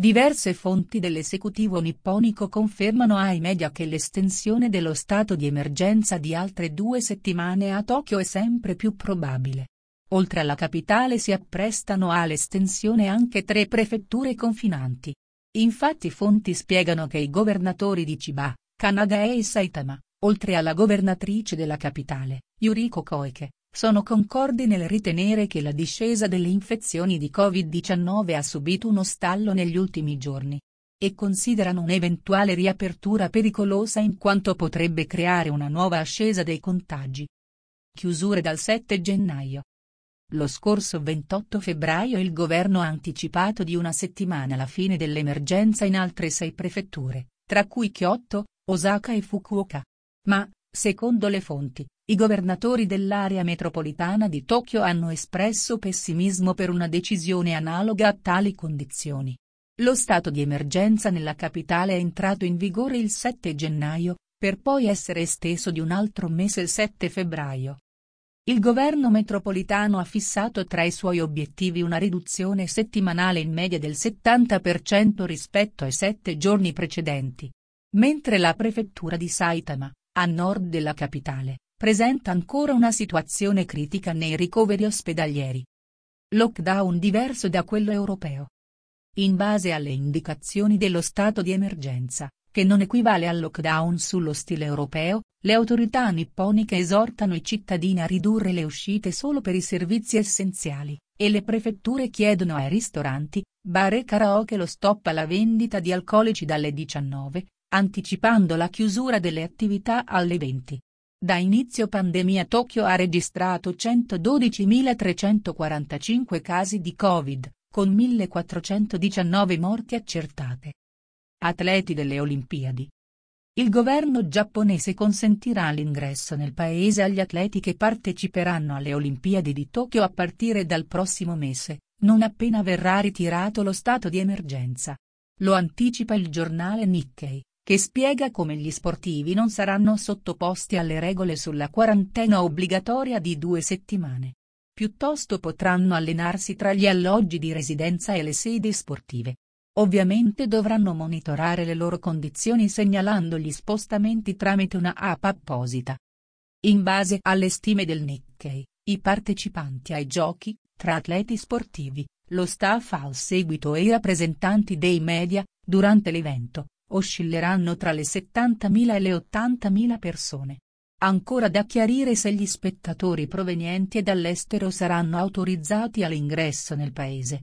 Diverse fonti dell'esecutivo nipponico confermano ai media che l'estensione dello stato di emergenza di altre 2 settimane a Tokyo è sempre più probabile. Oltre alla capitale si apprestano all'estensione anche 3 prefetture confinanti. Infatti fonti spiegano che i governatori di Chiba, Kanagawa e Saitama, oltre alla governatrice della capitale, Yuriko Koike, sono concordi nel ritenere che la discesa delle infezioni di Covid-19 ha subito uno stallo negli ultimi giorni. E considerano un'eventuale riapertura pericolosa in quanto potrebbe creare una nuova ascesa dei contagi. Chiusure dal 7 gennaio. Lo scorso 28 febbraio il governo ha anticipato di una settimana la fine dell'emergenza in altre 6 prefetture, tra cui Kyoto, Osaka e Fukuoka. Ma, secondo le fonti, i governatori dell'area metropolitana di Tokyo hanno espresso pessimismo per una decisione analoga a tali condizioni. Lo stato di emergenza nella capitale è entrato in vigore il 7 gennaio, per poi essere esteso di un altro mese il 7 febbraio. Il governo metropolitano ha fissato tra i suoi obiettivi una riduzione settimanale in media del 70% rispetto ai 7 giorni precedenti. Mentre la prefettura di Saitama, a nord della capitale, presenta ancora una situazione critica nei ricoveri ospedalieri. Lockdown diverso da quello europeo. In base alle indicazioni dello stato di emergenza, che non equivale al lockdown sullo stile europeo, le autorità nipponiche esortano i cittadini a ridurre le uscite solo per i servizi essenziali, e le prefetture chiedono ai ristoranti, bar e karaoke lo stop alla vendita di alcolici dalle 19, anticipando la chiusura delle attività alle 20. Da inizio pandemia Tokyo ha registrato 112.345 casi di Covid, con 1.419 morti accertate. Atleti delle Olimpiadi. Il governo giapponese consentirà l'ingresso nel paese agli atleti che parteciperanno alle Olimpiadi di Tokyo a partire dal prossimo mese, non appena verrà ritirato lo stato di emergenza. Lo anticipa il giornale Nikkei, che spiega come gli sportivi non saranno sottoposti alle regole sulla quarantena obbligatoria di 2 settimane. Piuttosto potranno allenarsi tra gli alloggi di residenza e le sedi sportive. Ovviamente dovranno monitorare le loro condizioni segnalando gli spostamenti tramite una app apposita. In base alle stime del Nikkei, i partecipanti ai giochi, tra atleti sportivi, lo staff al seguito e i rappresentanti dei media, durante l'evento, oscilleranno tra le 70.000 e le 80.000 persone. Ancora da chiarire se gli spettatori provenienti dall'estero saranno autorizzati all'ingresso nel paese.